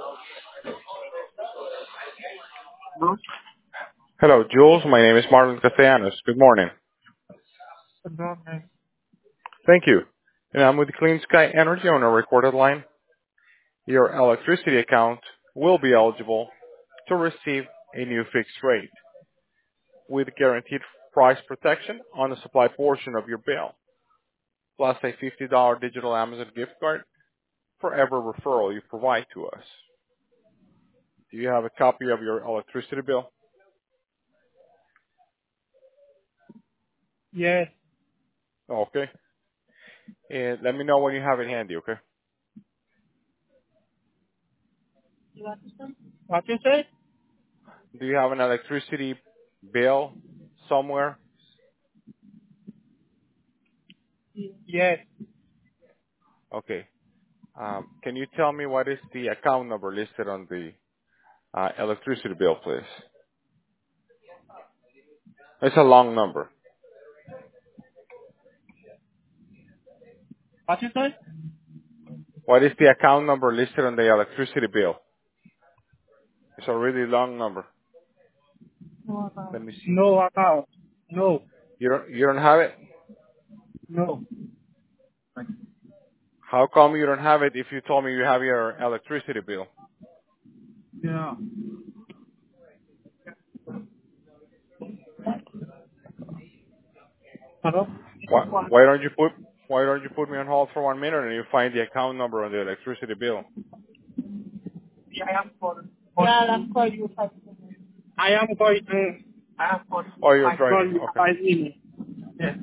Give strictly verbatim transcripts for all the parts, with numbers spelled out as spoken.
No, Hello, Jules. My name is Marlon Castellanos. Good morning. no, no. Thank you. And I'm with Clean Sky Energy on a recorded line. Your electricity account will be eligible to receive a new fixed rate with guaranteed price protection on the supply portion of your bill, plus a fifty dollars digital Amazon gift card for every referral you provide to us. Do you have a copy of your electricity bill? Yes. Okay. And let me know when you have it handy, okay? What you say? Do you have an electricity bill somewhere? Yes. Okay. Um, can you tell me what is the account number listed on the uh, electricity bill, please? It's a long number. What you say? What is the account number listed on the electricity bill? It's a really long number. Let me see. No account. No. You don't you don't have it? No. How come you don't have it if you told me you have your electricity bill? Yeah. Hello? Why why don't you put why don't you put me on hold for one minute and you find the account number on the electricity bill? Yeah, I am calling. Yeah, I'm calling you five minutes. I am going to. I am calling. Oh, you're I call driving. you Okay. five minutes. Yes.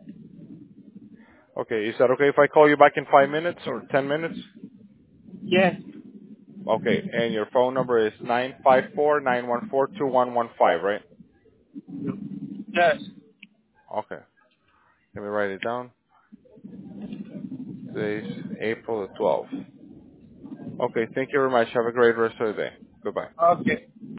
Okay. Is that okay if I call you back in five minutes or ten minutes? Yes. Okay. And your phone number is nine five four nine one four two one one five, right? Yes. Okay. Let me write it down. Today's April the twelfth. Okay. Thank you very much. Have a great rest of the day. Goodbye. Okay.